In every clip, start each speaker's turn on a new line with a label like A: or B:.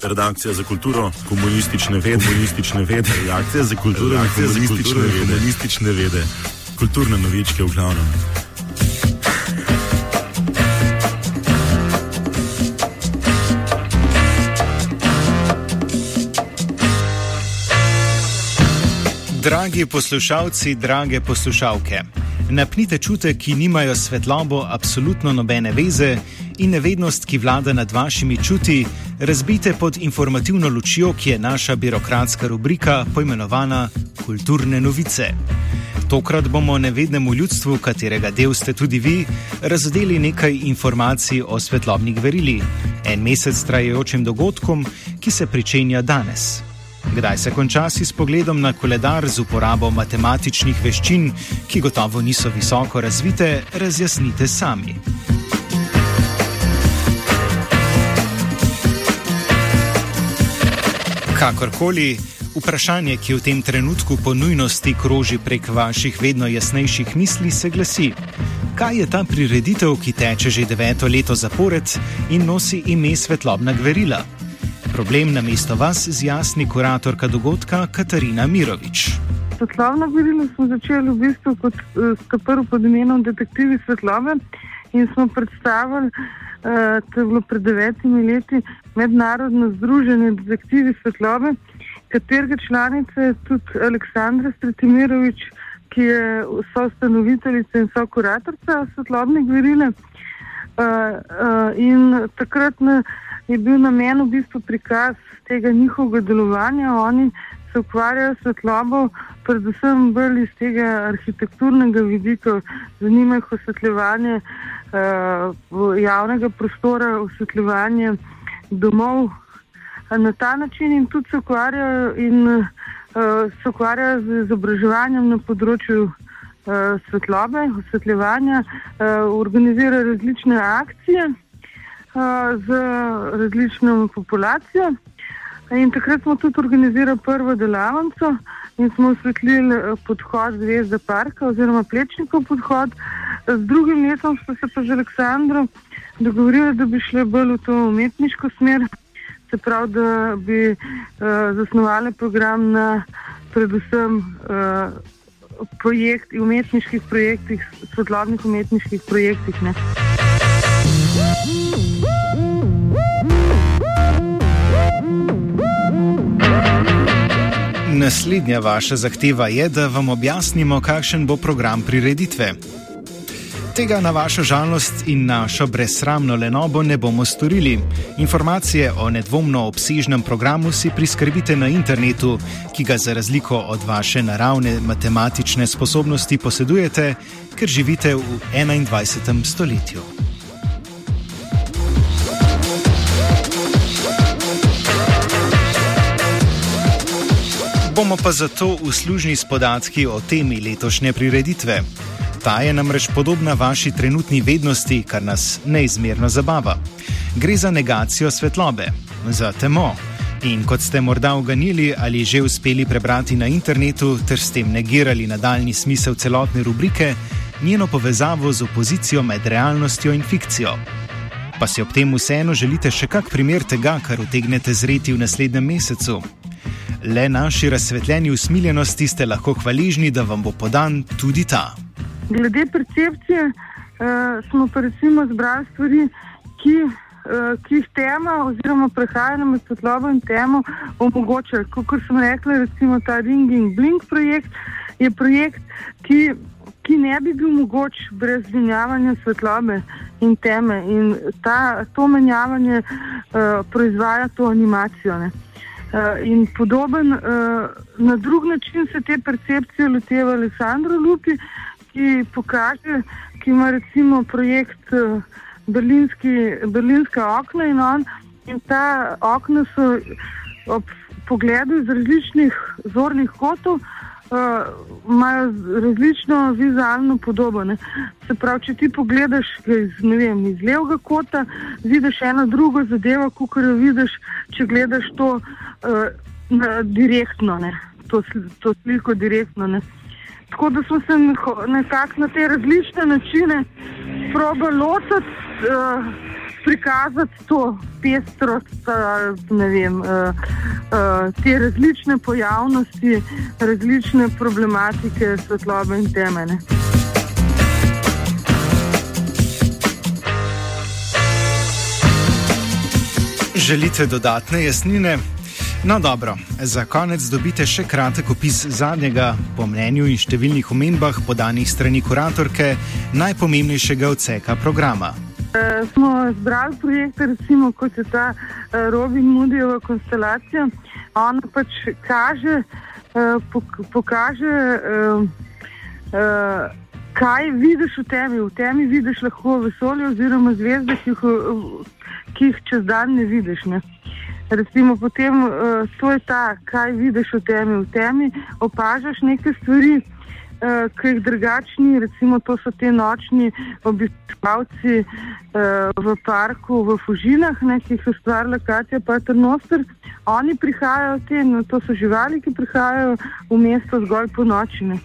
A: redakcija za kulturo, komunistične vede, redakcija za kulturo, komunistične vede, kulturne novičke v glavnem.
B: Dragi poslušalci, drage poslušalke, napnite čute, ki nimajo s svetlobo absolutno nobene veze in nevednost, ki vlada nad vašimi čuti, razbite pod informativno lučjo, ki je naša birokratska rubrika poimenovana Kulturne novice. Tokrat bomo nevednemu ljudstvu, katerega del ste tudi vi, razdeli nekaj informacij o svetlobni gverili, en mesec trajajočim dogodkom, ki se pričenja danes. Kdaj se konča s pogledom na koledar z uporabo matematičnih veščin, ki gotovo niso visoko razvite, razjasnite sami. Kakorkoli, vprašanje, ki v tem trenutku po nujnosti kroži prek vaših vedno jasnejših misli, se glasi: kaj je ta prireditev, ki teče že 9. leto zapored in nosi ime Svetlobna gverila? Problem namesto vas zjasni kuratorka dogodka Katarina Mirović.
C: Svetlobno gverilo smo začeli v bistvu kot prvo pod imenom Detektivi svetlobe in smo predstavili, to je bilo pred 9 leti, mednarodno združenje Detektivi svetlobe, katerega članica je tudi Aleksandra Stretimirović, ki je soustanoviteljica in sokuratorca Svetlobne gverile. In takrat je bil namen v bistvu prikaz tega njihovega delovanja. Oni se ukvarjajo s svetlobo, predvsem bolj iz tega arhitekturnega vidika, zanima jih osvetljevanje javnega prostora, osvetljevanje domov. Na ta način in tudi se ukvarjajo z izobraževanjem na področju svetlobe, osvetljevanja, organizira različne akcije z različno populacijo. In takrat smo tudi organizirali prvo delavnico in smo osvetlili podhod Zvezda parka oziroma Plečnikov podhod. Z drugim letom smo se pa z Aleksandrom dogovorili, da bi šli bolj v to umetniško smer, se pravi, da bi zasnovali program na predvsem umetniških projektih, svetlobnih umetniških projektih. Ne.
B: Naslednja vaša zahteva je, da vam objasnimo, kakšen bo program prireditve. Tega na vašo žalost in našo brezsramno lenobo ne bomo storili. Informacije o nedvomno obsežnem programu si priskrbite na internetu, ki ga za razliko od vaše naravne matematične sposobnosti posedujete, ker živite v 21. stoletju. Bomo pa zato uslužni s podatki o temi letošnje prireditve. Ta je namreč podobna vaši trenutni vednosti, kar nas neizmerno zabava. Gre za negacijo svetlobe, za temo. In kot ste morda uganili ali že uspeli prebrati na internetu ter s tem negirali nadaljni smisel celotne rubrike, njeno povezavo z opozicijo med realnostjo in fikcijo. Pa si ob tem vseeno želite še kak primer tega, kar utegnete zreti v naslednjem mesecu? Le naši razsvetljeni usmiljenosti ste lahko hvaležni, da vam bo podan tudi ta.
C: Glede percepcije smo pa recimo zbrali stvari, ki jih tema oziroma prehajanje med svetlobo in temo omogoča. Kot sem rekla, recimo ta Ringing Blink projekt je projekt, ki ne bi bil mogoč brez menjavanja svetlobe in teme. In to menjavanje proizvaja to animacijo. Ne. In podoben, na drug način se te percepcije loteva Aleksandro Lupi, ki pokaže, ki ima recimo projekt Berlinska okna in ta okna so ob pogledu iz različnih zornih kotov imajo različno vizualno podobo. Ne. Se pravi, če ti pogledaš iz levega kota, vidiš eno drugo zadevo, kakor jo vidiš, če gledaš to direktno, ne. To sliko direktno. Ne. Tako da smo se nekako na te različne načine probali lotiti prikazati to pestrost, ne vem, te različne pojavnosti, različne problematike svetlobe in teme. Ne.
B: Želite dodatne jasnine? No dobro, za konec dobite še kratek opis zadnjega, po mnenju in številnih omembah podanih strani kuratorke, najpomembnejšega odseka programa.
C: Smo zbrali projekte, recimo kot je ta Robin Moodyjeva konstelacija. Ona pač pokaže, kaj vidiš v temi. V temi vidiš lahko vesolje oziroma zvezde, ki jih čez dan ne vidiš. Ne? Recimo potem to je ta, kaj vidiš v temi. V temi opažaš neke stvari, ki jih drugačni, recimo to so te nočni obiskovalci v parku v Fužinah, ki jih ustvarila Katja Paternoster. Oni prihajajo to so živali, ki prihajajo v mesto zgolj po noči. Ne.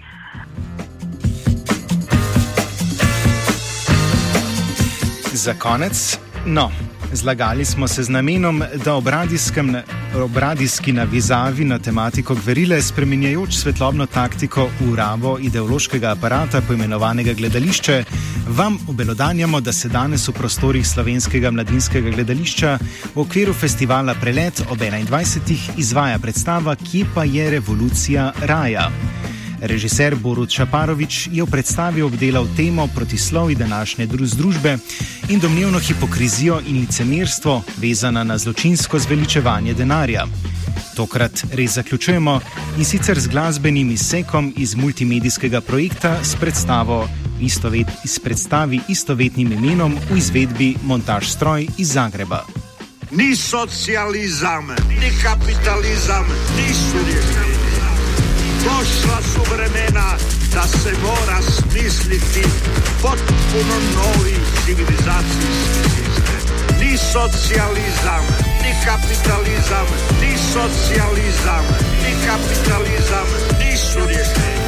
B: Za konec, zlagali smo se z namenom, da ob radijski navezavi na tematiko gverile, spreminjajoč svetlobno taktiko v rabo ideološkega aparata poimenovanega gledališče, vam obelodanjamo, da se danes v prostorih Slovenskega mladinskega gledališča v okviru festivala Prelet ob 21. izvaja predstava Kje pa je revolucija raja. Režiser Borut Šaparovič je v predstavi obdelal temo protislovij današnje družbe in domnevno hipokrizijo in licemerstvo, vezana na zločinsko zveličevanje denarja. Tokrat res zaključujemo, in sicer z glasbenim izsekom iz multimedijskega projekta s predstavi istovetnim imenom v izvedbi Montaž Stroj iz Zagreba.
D: Ni socializam, ni kapitalizam, nisu rješenje. Došla su vremena da se mora smisliti potpuno novi civilizacijski sistem. Ni socijalizam, ni kapitalizam, ni socijalizam, ni kapitalizam, nisu rješenje.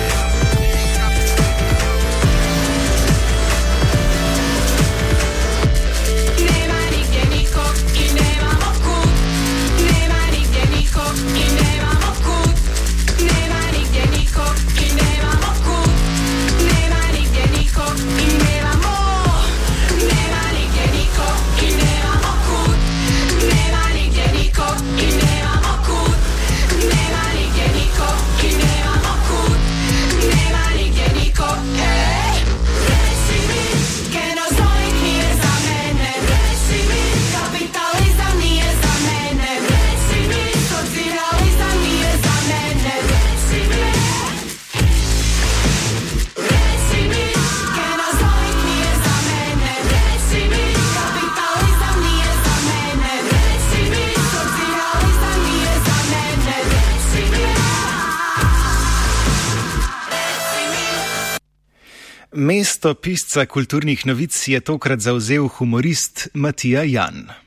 E: Nema nigdje nikog i nemamo kud. Nema nigdje nikog i nemamo kud. Nema nigdje nikog i nemamo kud. Nema nigdje nikog i nemamo. Nema nigdje nikog i nemamo kud. Nema nigdje nikog i nemamo kud. Nema nigdje nikog i nemamo kud. Nema nigdje nikog. Reci mi, genozoid nije za mene. Reci mi, kapitalizam nije za mene. Reci mi, socijalizam nije za mene. Reci mi, genozoid nije za mene. Reci mi, kapitalizam nije za mene. Reci mi, socijalizam nije za mene. Reci mi.
B: Mesto pisca kulturnih novic je tokrat zavzel humorist Matija Jan.